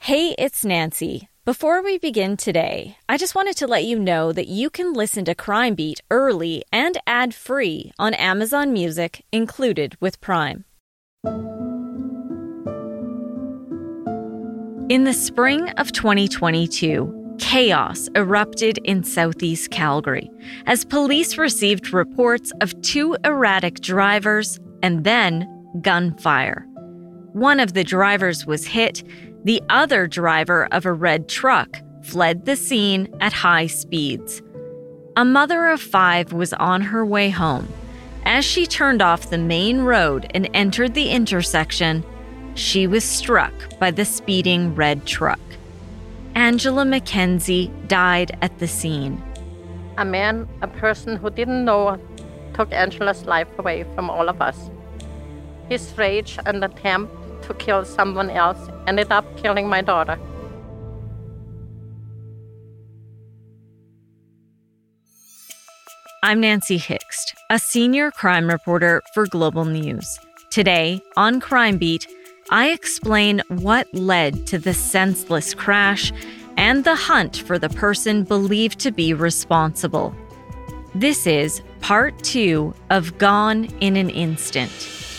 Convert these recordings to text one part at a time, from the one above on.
Hey, it's Nancy. Before we begin today, I just wanted to let you know that you can listen to Crime Beat early and ad-free on Amazon Music, included with Prime. In the spring of 2022, chaos erupted in southeast Calgary as police received reports of two erratic drivers and then gunfire. One of the drivers was hit. The other driver of a red truck fled the scene at high speeds. A mother of 5 was on her way home. As she turned off the main road and entered the intersection, she was struck by the speeding red truck. Angela McKenzie died at the scene. A person who didn't know, took Angela's life away from all of us. His rage and attempt to kill someone else ended up killing my daughter. I'm Nancy Hixt, a senior crime reporter for Global News. Today, on Crime Beat, I explain what led to the senseless crash and the hunt for the person believed to be responsible. This is part 2 of Gone in an Instant.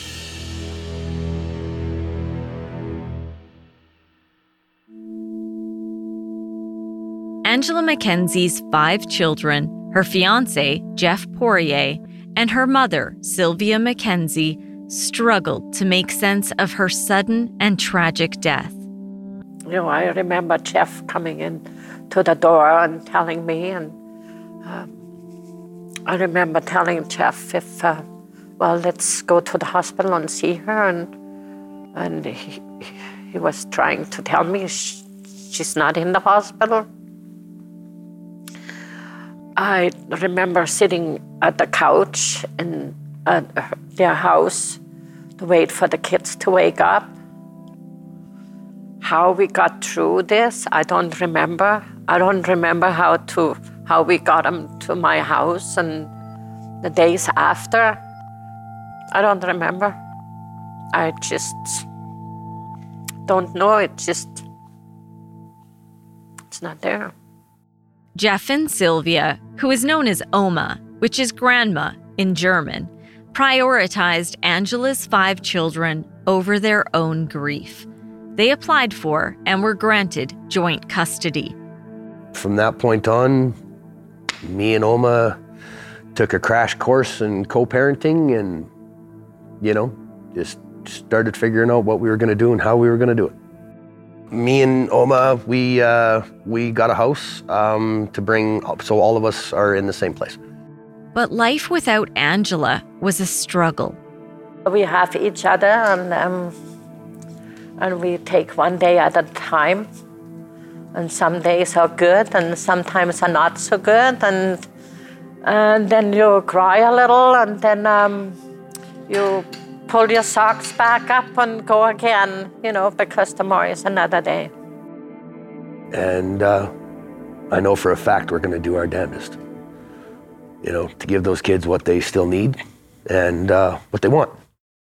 Angela McKenzie's 5 children, her fiancé, Jeff Poirier, and her mother, Sylvia McKenzie, struggled to make sense of her sudden and tragic death. I remember Jeff coming in to the door and telling me, and I remember telling Jeff let's go to the hospital and see her, and he was trying to tell me she's not in the hospital. I remember sitting at the couch in their house to wait for the kids to wake up. How we got through this, I don't remember. I don't remember how we got them to my house and the days after. I don't remember. I just don't know. It's not there. Jeff and Sylvia, who is known as Oma, which is grandma in German, prioritized Angela's 5 children over their own grief. They applied for and were granted joint custody. From that point on, me and Oma took a crash course in co-parenting and, just started figuring out what we were going to do and how we were going to do it. Me and Oma, we got a house to bring up so all of us are in the same place. But life without Angela was a struggle. We have each other, and we take one day at a time. And some days are good, and sometimes are not so good. And then you cry a little, and then you pull your socks back up and go again, because tomorrow is another day. And I know for a fact we're going to do our damnedest, to give those kids what they still need and what they want.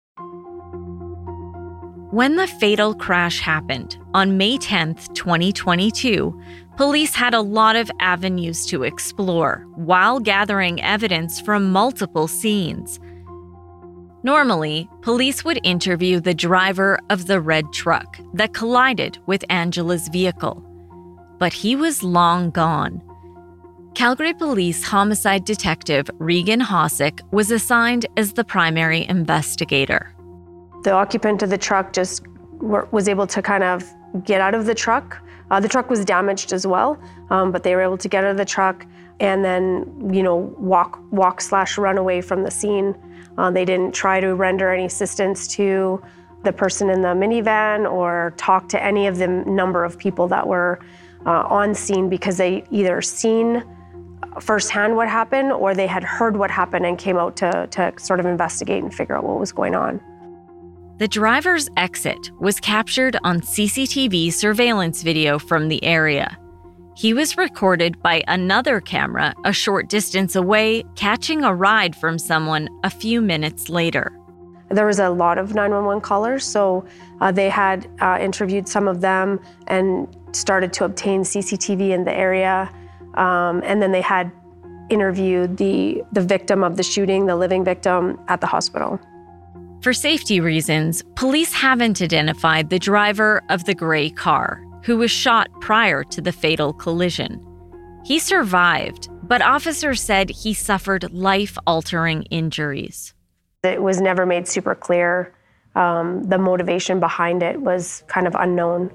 When the fatal crash happened on May 10th, 2022, police had a lot of avenues to explore while gathering evidence from multiple scenes. Normally, police would interview the driver of the red truck that collided with Angela's vehicle. But he was long gone. Calgary Police homicide detective Regan Hossack was assigned as the primary investigator. The occupant of the truck just was able to kind of get out of the truck. The truck was damaged as well, but they were able to get out of the truck and then, walk/run away from the scene. They didn't try to render any assistance to the person in the minivan or talk to any of the number of people that were on scene because they either seen firsthand what happened or they had heard what happened and came out to sort of investigate and figure out what was going on. The driver's exit was captured on CCTV surveillance video from the area. He was recorded by another camera a short distance away, catching a ride from someone a few minutes later. There was a lot of 911 callers, so they had interviewed some of them and started to obtain CCTV in the area. And then they had interviewed the victim of the shooting, the living victim, at the hospital. For safety reasons, police haven't identified the driver of the gray car, who was shot prior to the fatal collision. He survived, but officers said he suffered life-altering injuries. It was never made super clear. The motivation behind it was kind of unknown.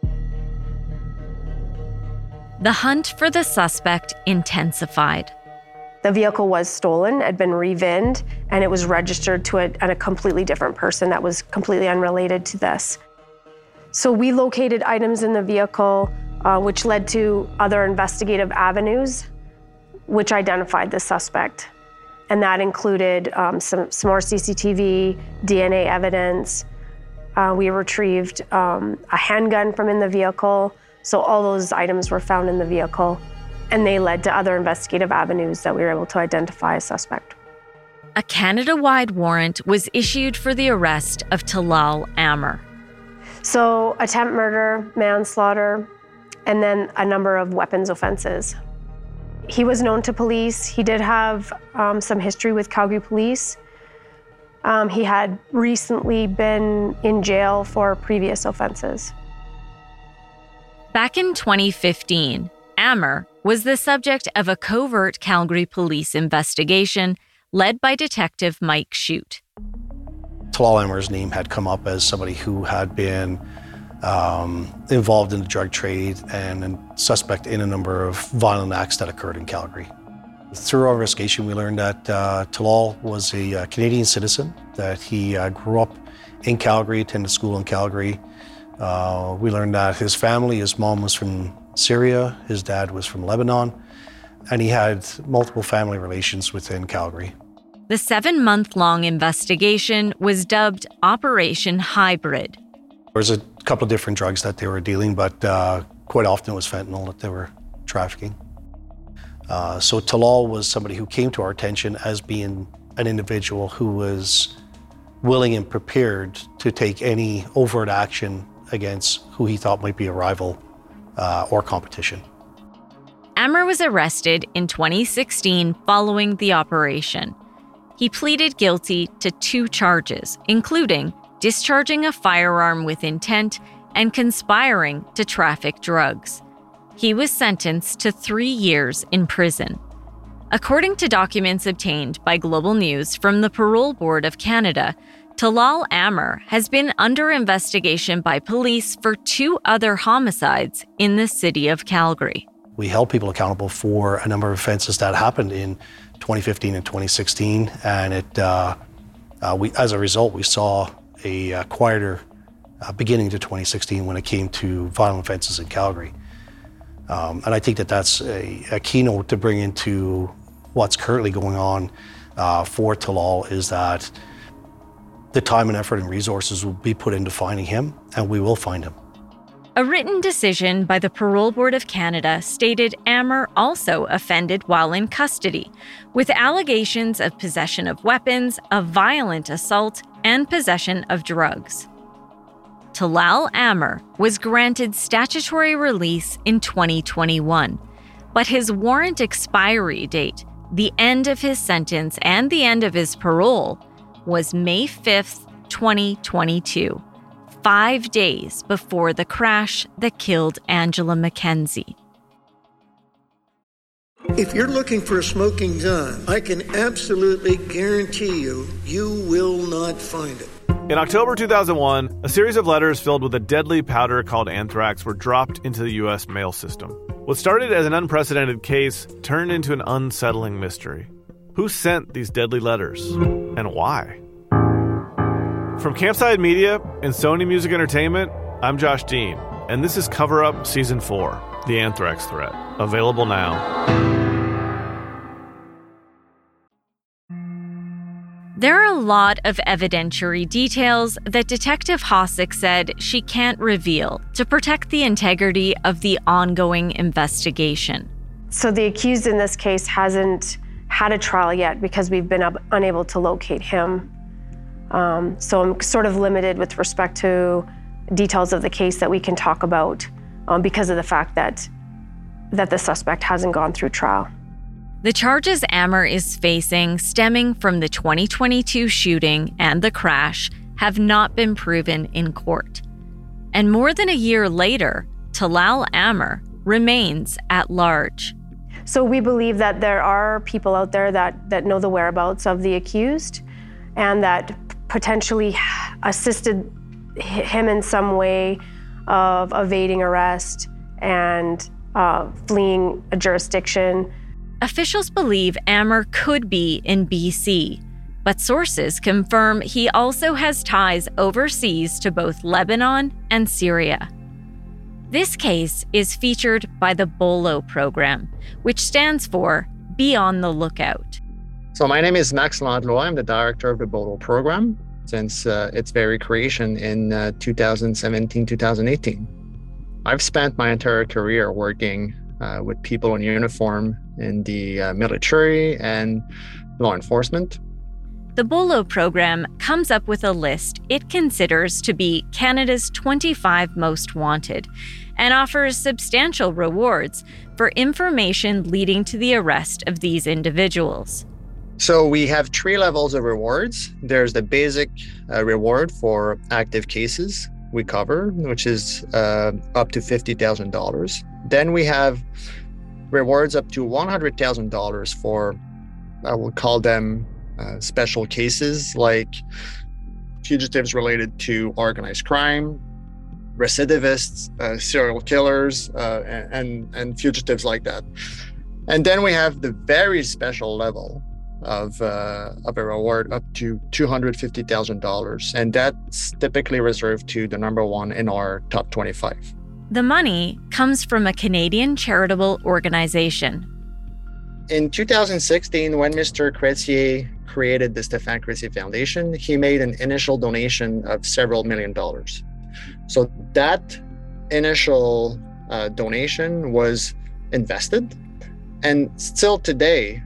The hunt for the suspect intensified. The vehicle was stolen, had been re-VINed, and it was registered to a completely different person that was completely unrelated to this. So we located items in the vehicle, which led to other investigative avenues, which identified the suspect. And that included some more CCTV, DNA evidence. We retrieved a handgun from in the vehicle. So all those items were found in the vehicle, and they led to other investigative avenues that we were able to identify a suspect. A Canada-wide warrant was issued for the arrest of Talal Amer. So attempt murder, manslaughter, and then a number of weapons offenses. He was known to police. He did have some history with Calgary police. He had recently been in jail for previous offenses. Back in 2015, Amer was the subject of a covert Calgary police investigation led by Detective Mike Shute. Talal Amer's name had come up as somebody who had been involved in the drug trade and a suspect in a number of violent acts that occurred in Calgary. Through our investigation, we learned that Talal was a Canadian citizen, that he grew up in Calgary, attended school in Calgary. We learned that his family, his mom was from Syria, his dad was from Lebanon, and he had multiple family relations within Calgary. The 7-month-long investigation was dubbed Operation Hybrid. There was a couple of different drugs that they were dealing, but quite often it was fentanyl that they were trafficking. So Talal was somebody who came to our attention as being an individual who was willing and prepared to take any overt action against who he thought might be a rival or competition. Amer was arrested in 2016 following the operation. He pleaded guilty to 2 charges, including discharging a firearm with intent and conspiring to traffic drugs. He was sentenced to 3 years in prison. According to documents obtained by Global News from the Parole Board of Canada, Talal Amer has been under investigation by police for 2 other homicides in the city of Calgary. We held people accountable for a number of offenses that happened in 2015 and 2016, and as a result, we saw a quieter beginning to 2016 when it came to violent offenses in Calgary. And I think that that's a keynote to bring into what's currently going on for Talal, is that the time and effort and resources will be put into finding him, and we will find him. A written decision by the Parole Board of Canada stated Amer also offended while in custody, with allegations of possession of weapons, of violent assault, and possession of drugs. Talal Amer was granted statutory release in 2021, but his warrant expiry date, the end of his sentence, and the end of his parole was May 5th, 2022, 5 days before the crash that killed Angela Mackenzie. If you're looking for a smoking gun, I can absolutely guarantee you, you will not find it. In October 2001, a series of letters filled with a deadly powder called anthrax were dropped into the U.S. mail system. What started as an unprecedented case turned into an unsettling mystery. Who sent these deadly letters, and why? From Campside Media and Sony Music Entertainment, I'm Josh Dean, and this is Cover Up Season 4, The Anthrax Threat, available now. There are a lot of evidentiary details that Detective Hossack said she can't reveal to protect the integrity of the ongoing investigation. So the accused in this case hasn't had a trial yet because we've been unable to locate him. So I'm sort of limited with respect to details of the case that we can talk about because of the fact that the suspect hasn't gone through trial. The charges Amer is facing, stemming from the 2022 shooting and the crash, have not been proven in court. And more than a year later, Talal Amer remains at large. So we believe that there are people out there that know the whereabouts of the accused and that potentially assisted him in some way of evading arrest and fleeing a jurisdiction. Officials believe Amer could be in BC, but sources confirm he also has ties overseas to both Lebanon and Syria. This case is featured by the BOLO program, which stands for Be on the Lookout. So my name is Max Landlo. I'm the director of the BOLO program since its very creation in 2017-2018. I've spent my entire career working with people in uniform in the military and law enforcement. The BOLO program comes up with a list it considers to be Canada's 25 most wanted and offers substantial rewards for information leading to the arrest of these individuals. So we have 3 levels of rewards. There's the basic reward for active cases we cover, which is up to $50,000. Then we have rewards up to $100,000 for, I will call them special cases, like fugitives related to organized crime, recidivists, serial killers, and fugitives like that. And then we have the very special level of a reward up to $250,000, and that's typically reserved to the number 1 in our top 25. The money comes from a Canadian charitable organization. In 2016, when Mr. Chrétien created the Stéphane Chrétien Foundation, he made an initial donation of several $1 million. So that initial donation was invested, and still today,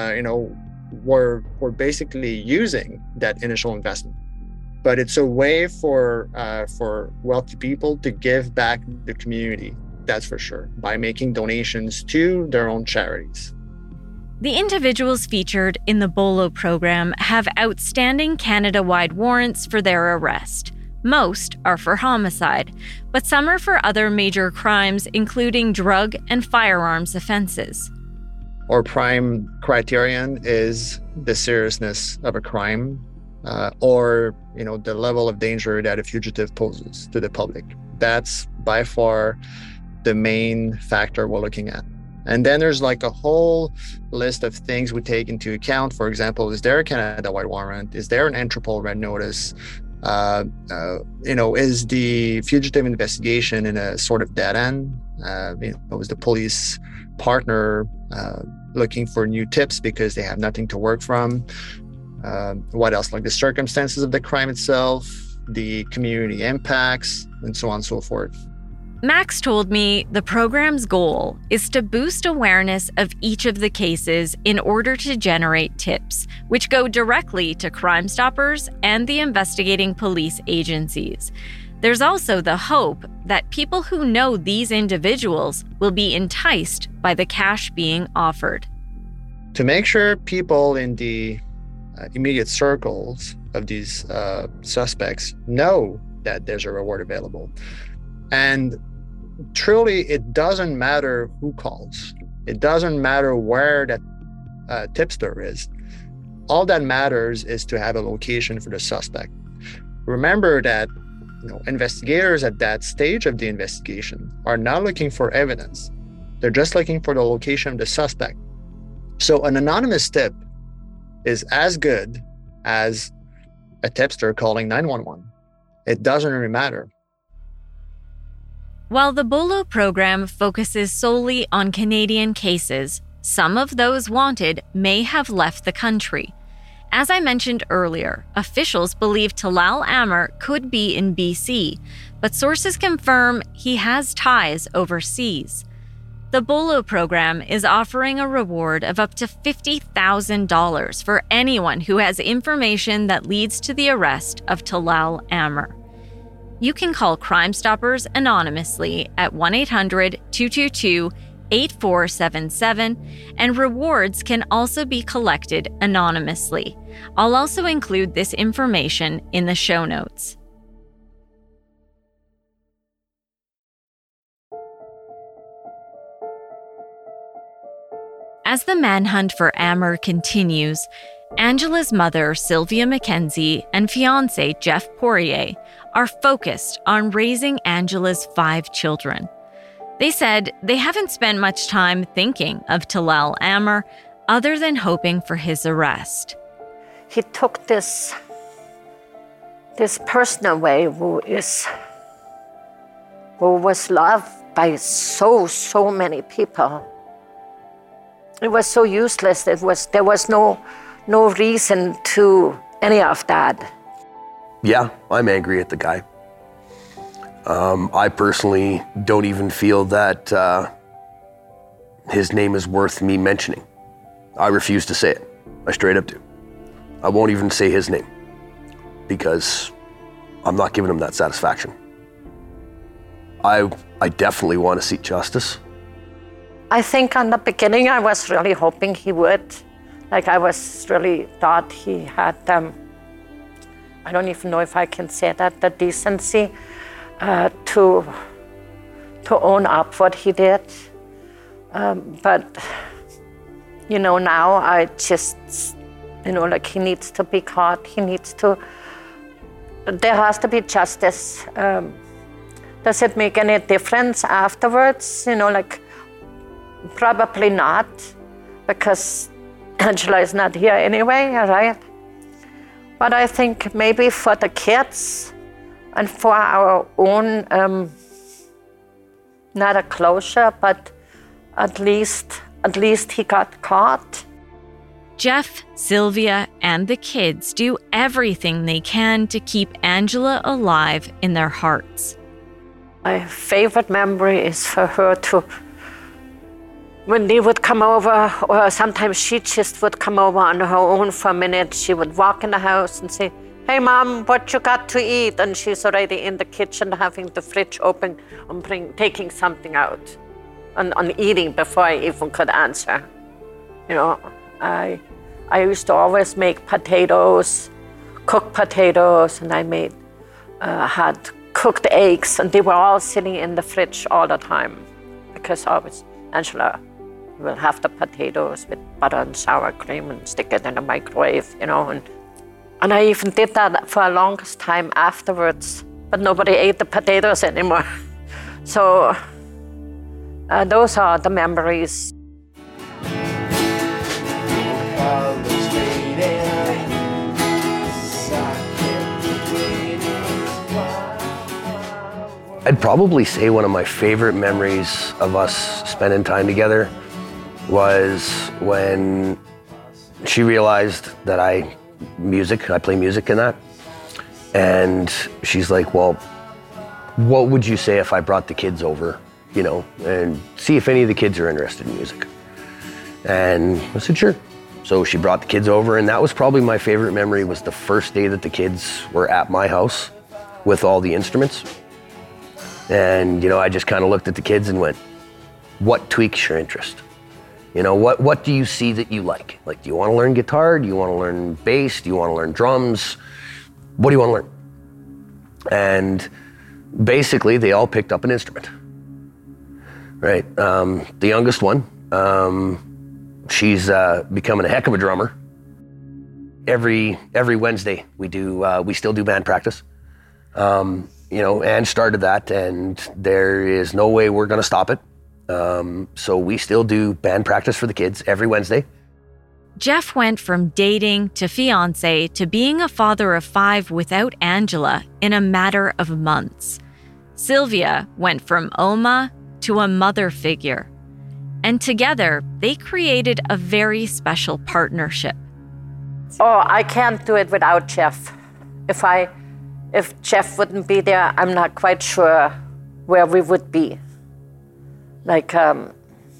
we're basically using that initial investment. But it's a way for wealthy people to give back the community, that's for sure, by making donations to their own charities. The individuals featured in the BOLO program have outstanding Canada-wide warrants for their arrest. Most are for homicide, but some are for other major crimes, including drug and firearms offenses. Our prime criterion is the seriousness of a crime, or the level of danger that a fugitive poses to the public. That's by far the main factor we're looking at. And then there's like a whole list of things we take into account. For example, is there a Canada-wide warrant? Is there an Interpol red notice? Is the fugitive investigation in a sort of dead end? Is the police partner looking for new tips because they have nothing to work from? What else? Like the circumstances of the crime itself, the community impacts, and so on and so forth. Max told me the program's goal is to boost awareness of each of the cases in order to generate tips, which go directly to Crime Stoppers and the investigating police agencies. There's also the hope that people who know these individuals will be enticed by the cash being offered. To make sure people in the immediate circles of these suspects know that there's a reward available. And truly, it doesn't matter who calls. It doesn't matter where that tipster is. All that matters is to have a location for the suspect. Remember that investigators at that stage of the investigation are not looking for evidence. They're just looking for the location of the suspect. So an anonymous tip is as good as a tipster calling 911. It doesn't really matter. While the BOLO program focuses solely on Canadian cases, some of those wanted may have left the country. As I mentioned earlier, officials believe Talal Amer could be in BC, but sources confirm he has ties overseas. The BOLO program is offering a reward of up to $50,000 for anyone who has information that leads to the arrest of Talal Amer. You can call Crime Stoppers anonymously at 1-800-222-8477, and rewards can also be collected anonymously. I'll also include this information in the show notes. As the manhunt for Amer continues, Angela's mother, Sylvia Mackenzie, and fiancé, Jeff Poirier, are focused on raising Angela's 5 children. They said they haven't spent much time thinking of Talal Amer other than hoping for his arrest. He took this person away who was loved by so many people. It was so useless. There was no reason to any of that. Yeah, I'm angry at the guy. I personally don't even feel that his name is worth me mentioning. I refuse to say it. I straight up do. I won't even say his name because I'm not giving him that satisfaction. I definitely want to seek justice. I think in the beginning I was really hoping he would. Like I was really thought he had, I don't even know if I can say that, the decency to own up what he did. But, now I just, like he needs to be caught. There has to be justice. Does it make any difference afterwards? Probably not, because Angela is not here anyway, right? But I think maybe for the kids and for our own, not a closure, but at least he got caught. Jeff, Sylvia, and the kids do everything they can to keep Angela alive in their hearts. My favorite memory is for her to, when they would come over, or sometimes she just would come over on her own for a minute, she would walk in the house and say, "Hey Mom, what you got to eat?" And she's already in the kitchen having the fridge open and taking something out and eating before I even could answer. I used to always make potatoes, cooked potatoes, and I had cooked eggs, and they were all sitting in the fridge all the time because always Angela will have the potatoes with butter and sour cream and stick it in the microwave, and I even did that for a longest time afterwards, but nobody ate the potatoes anymore. So those are the memories. I'd probably say one of my favorite memories of us spending time together was when she realized that I play music in that. And she's like, "Well, what would you say if I brought the kids over, and see if any of the kids are interested in music?" And I said, "Sure." So she brought the kids over, and that was probably my favorite memory, was the first day that the kids were at my house with all the instruments. And, I just kind of looked at the kids and went, "What tweaks your interest? What do you see that you like? Like, do you want to learn guitar? Do you want to learn bass? Do you want to learn drums? What do you want to learn?" And basically, they all picked up an instrument, right? The youngest one, she's becoming a heck of a drummer. Every Wednesday, we still do band practice. Anne started that, and there is no way we're going to stop it. So we still do band practice for the kids every Wednesday. Jeff went from dating to fiancé to being a father of 5 without Angela in a matter of months. Sylvia went from Oma to a mother figure. And together, they created a very special partnership. Oh, I can't do it without Jeff. If Jeff wouldn't be there, I'm not quite sure where we would be. Like,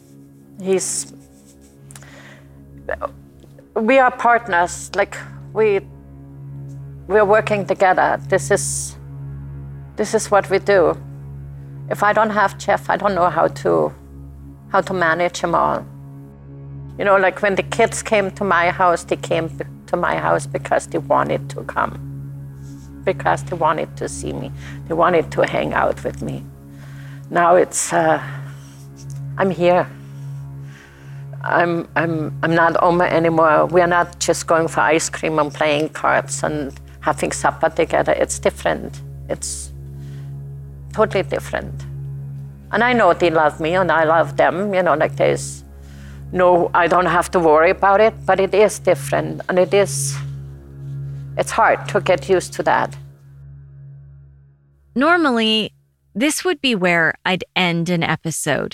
We are partners, like we're working together. This is what we do. If I don't have Jeff, I don't know how to manage him all. You know, like when the kids came to my house, they came to my house because they wanted to come, because they wanted to see me. They wanted to hang out with me. Now it's, I'm here. I'm not Oma anymore. We're not just going for ice cream and playing cards and having supper together. It's different. It's totally different. And I know they love me and I love them. You know, like I don't have to worry about it, but it is different. And it's hard to get used to that. Normally, this would be where I'd end an episode.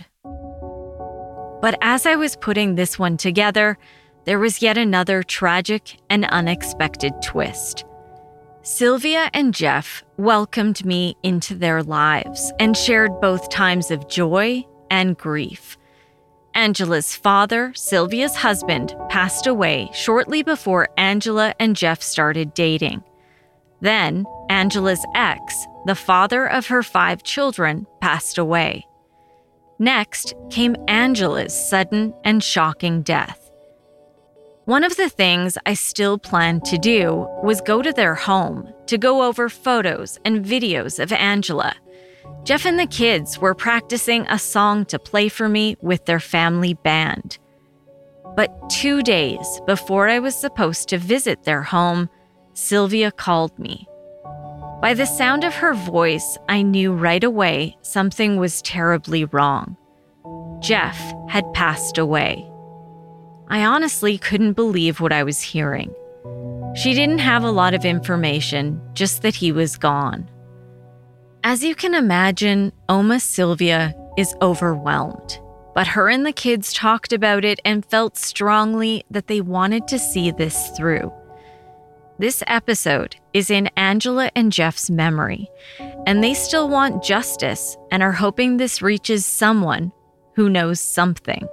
But as I was putting this one together, there was yet another tragic and unexpected twist. Sylvia and Jeff welcomed me into their lives and shared both times of joy and grief. Angela's father, Sylvia's husband, passed away shortly before Angela and Jeff started dating. Then, Angela's ex, the father of her 5 children, passed away. Next came Angela's sudden and shocking death. One of the things I still planned to do was go to their home to go over photos and videos of Angela. Jeff and the kids were practicing a song to play for me with their family band. But 2 days before I was supposed to visit their home, Sylvia called me. By the sound of her voice, I knew right away something was terribly wrong. Jeff had passed away. I honestly couldn't believe what I was hearing. She didn't have a lot of information, just that he was gone. As you can imagine, Oma Sylvia is overwhelmed, but her and the kids talked about it and felt strongly that they wanted to see this through. This episode is in Angela and Jeff's memory, and they still want justice and are hoping this reaches someone who knows something.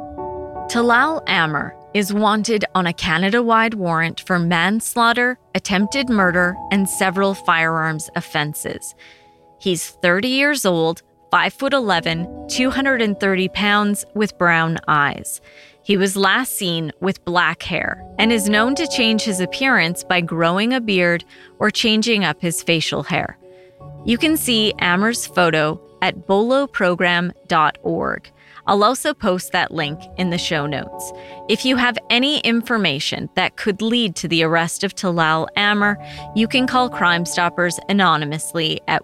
Talal Amer is wanted on a Canada-wide warrant for manslaughter, attempted murder, and several firearms offenses. He's 30 years old, 5'11", 230 pounds, with brown eyes. He was last seen with black hair and is known to change his appearance by growing a beard or changing up his facial hair. You can see Amer's photo at boloprogram.org. I'll also post that link in the show notes. If you have any information that could lead to the arrest of Talal Amer, you can call Crime Stoppers anonymously at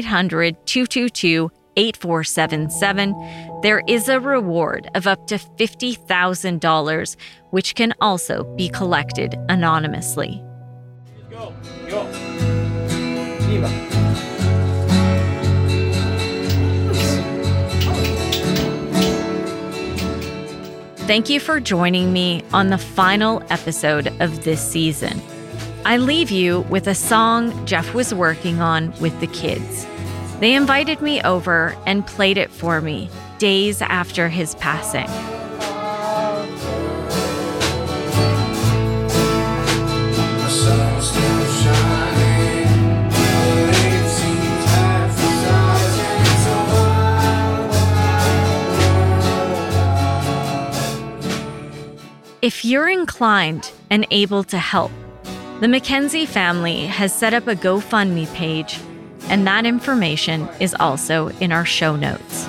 1-800-222-8477. There is a reward of up to $50,000, which can also be collected anonymously. Go. Eva. Thank you for joining me on the final episode of this season. I leave you with a song Jeff was working on with the kids. They invited me over and played it for me days after his passing. If you're inclined and able to help, the Mackenzie family has set up a GoFundMe page, and that information is also in our show notes.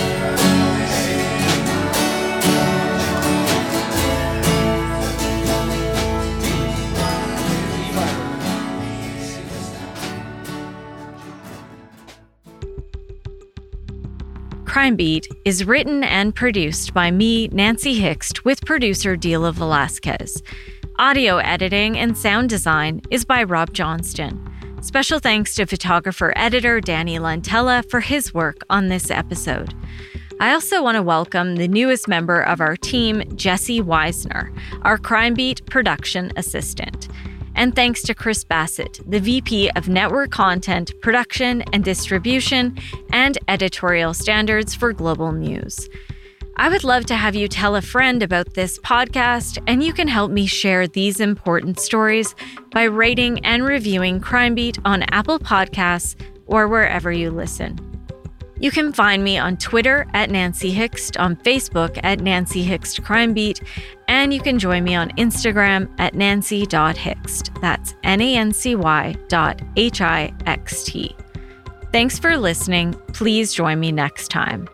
Crime Beat is written and produced by me, Nancy Hixt, with producer Dila Velasquez. Audio editing and sound design is by Rob Johnston. Special thanks to photographer-editor Danny Lantella for his work on this episode. I also want to welcome the newest member of our team, Jesse Weisner, our Crime Beat production assistant. And thanks to Chris Bassett, the VP of Network Content, Production and Distribution, and Editorial Standards for Global News. I would love to have you tell a friend about this podcast, and you can help me share these important stories by rating and reviewing Crime Beat on Apple Podcasts or wherever you listen. You can find me on Twitter at Nancy Hixt, on Facebook at Nancy Hixt Crime Beat, and you can join me on Instagram at nancy.hixt. That's nancy.hixt. Thanks for listening. Please join me next time.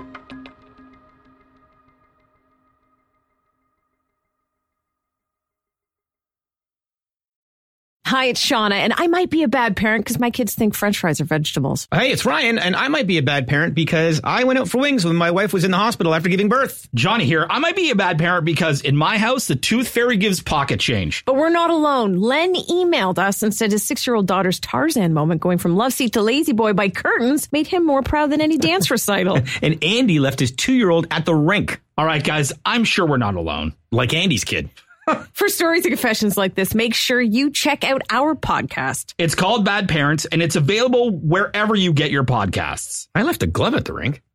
Hi, it's Shauna, and I might be a bad parent because my kids think French fries are vegetables. Hey, it's Ryan, and I might be a bad parent because I went out for wings when my wife was in the hospital after giving birth. Johnny here. I might be a bad parent because in my house, the tooth fairy gives pocket change. But we're not alone. Len emailed us and said his 6-year-old daughter's Tarzan moment going from love seat to lazy boy by curtains made him more proud than any dance recital. And Andy left his 2-year-old at the rink. All right, guys, I'm sure we're not alone. Like Andy's kid. For stories and confessions like this, make sure you check out our podcast. It's called Bad Parents, and it's available wherever you get your podcasts. I left a glove at the rink.